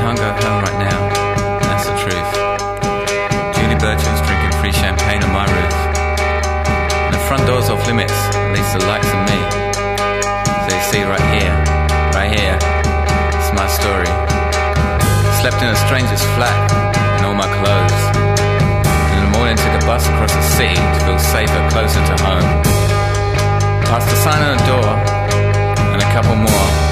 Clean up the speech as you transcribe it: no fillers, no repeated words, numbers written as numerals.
can't go home right now. That's the truth. Julie Bertram's drinking free champagne on my roof. And the front door's off limits, at least the likes of me. So you see right here, it's my story. Slept in a stranger's flat in all my clothes. And in the morning took a bus across the city to feel safer, closer to home. Past a sign on the door and a couple more.